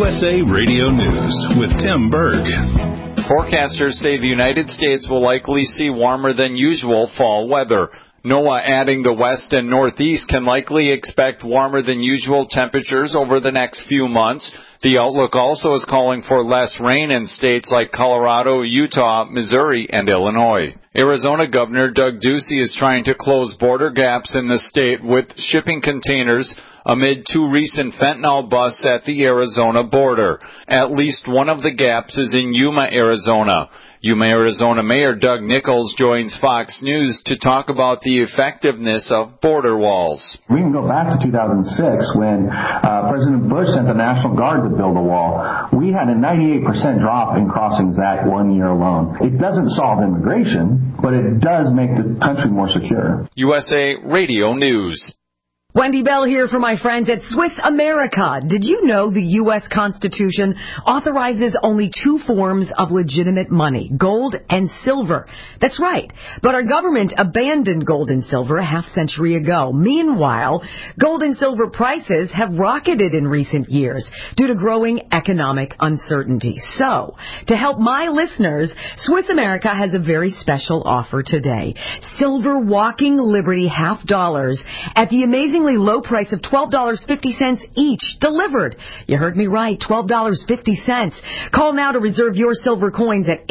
USA Radio News with Tim Berg. Forecasters say the United States will likely see warmer than usual fall weather. NOAA adding the west and northeast can likely expect warmer than usual temperatures over the next few months. The outlook also is calling for less rain in states like Colorado, Utah, Missouri, and Illinois. Arizona Governor Doug Ducey is trying to close border gaps in the state with shipping containers amid two recent fentanyl busts at the Arizona border. At least one of the gaps is in Yuma, Arizona. Yuma, Arizona Mayor Doug Nichols joins Fox News to talk about the effectiveness of border walls. We can go back to 2006 when President Bush sent the National Guard to build a wall. We had a 98% drop in crossings that 1 year alone. It doesn't solve immigration, but it does make the country more secure. USA Radio News. Wendy Bell here for my friends at Swiss America. Did you know the U.S. Constitution authorizes only two forms of legitimate money, gold and silver? That's right. But our government abandoned gold and silver a half-century ago. Meanwhile, gold and silver prices have rocketed in recent years due to growing economic uncertainty. So, to help my listeners, Swiss America has a very special offer today. Silver Walking Liberty $half at the amazing low price of $12.50 each, delivered. You heard me right, $12.50. Call now to reserve your silver coins at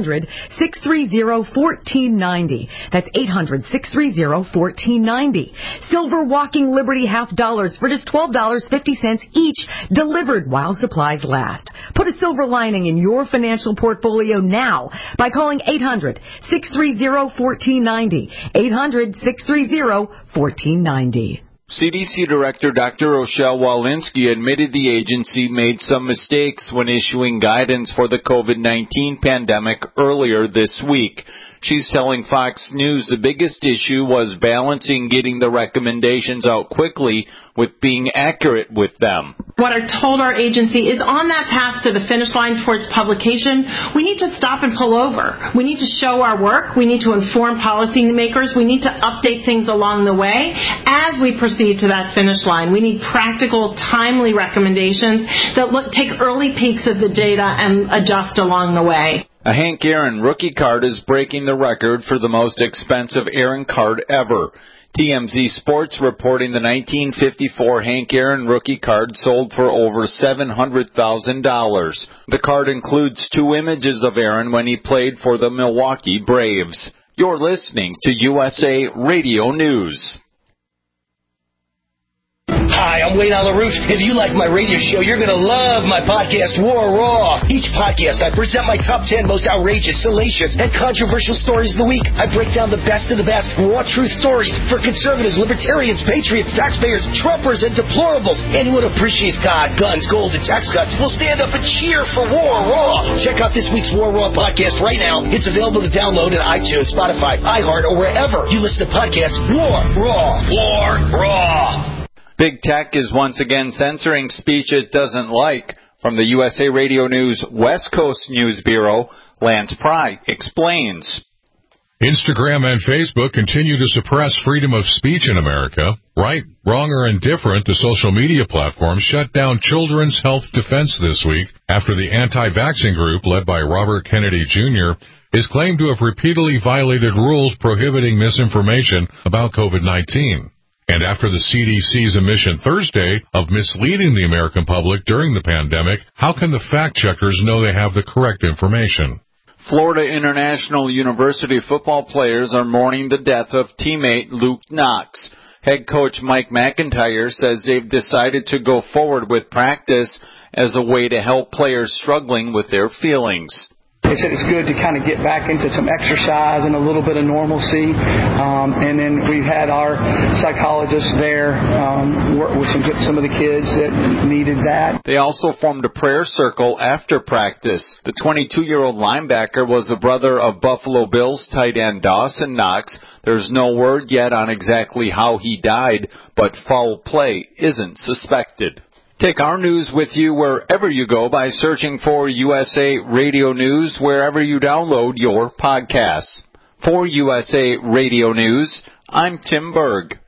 800-630-1490. That's 800-630-1490. Silver Walking Liberty $half for just $12.50 each, delivered while supplies last. Put a silver lining in your financial portfolio now by calling 800-630-1490. 800-630-1490. CDC Director Dr. Rochelle Walensky admitted the agency made some mistakes when issuing guidance for the COVID-19 pandemic earlier this week. She's telling Fox News the biggest issue was balancing getting the recommendations out quickly with being accurate with them. What I told our agency is on that path to the finish line towards publication, we need to stop and pull over. We need to show our work. We need to inform policymakers. We need to update things along the way as we proceed to that finish line. We need practical, timely recommendations that take early peeks at the data and adjust along the way. A Hank Aaron rookie card is breaking the record for the most expensive Aaron card ever. TMZ Sports reporting the 1954 Hank Aaron rookie card sold for over $700,000. The card includes two images of Aaron when he played for the Milwaukee Braves. You're listening to USA Radio News. Hi, I'm Wayne LaRouche. If you like my radio show, you're going to love my podcast, War Raw. Each podcast, I present my top 10 most outrageous, salacious, and controversial stories of the week. I break down the best of the best raw truth stories for conservatives, libertarians, patriots, taxpayers, Trumpers, and deplorables. Anyone who appreciates God, guns, gold, and tax cuts will stand up and cheer for War Raw. Check out this week's War Raw podcast right now. It's available to download in iTunes, Spotify, iHeart, or wherever you listen to podcasts. War Raw. War Raw. Big Tech is once again censoring speech it doesn't like. From the USA Radio News West Coast News Bureau, Lance Pry explains. Instagram and Facebook continue to suppress freedom of speech in America. Right, wrong, or indifferent, the social media platforms shut down Children's Health Defense this week after the anti-vaccine group led by Robert Kennedy Jr. is claimed to have repeatedly violated rules prohibiting misinformation about COVID-19. And after the CDC's admission Thursday of misleading the American public during the pandemic, how can the fact-checkers know they have the correct information? Florida International University football players are mourning the death of teammate Luke Knox. Head coach Mike McIntyre says they've decided to go forward with practice as a way to help players struggling with their feelings. They said it's good to kind of get back into some exercise and a little bit of normalcy. And then we've had our psychologists there work with some of the kids that needed that. They also formed a prayer circle after practice. The 22-year-old linebacker was the brother of Buffalo Bills tight end Dawson Knox. There's no word yet on exactly how he died, but foul play isn't suspected. Take our news with you wherever you go by searching for USA Radio News wherever you download your podcasts. For USA Radio News, I'm Tim Berg.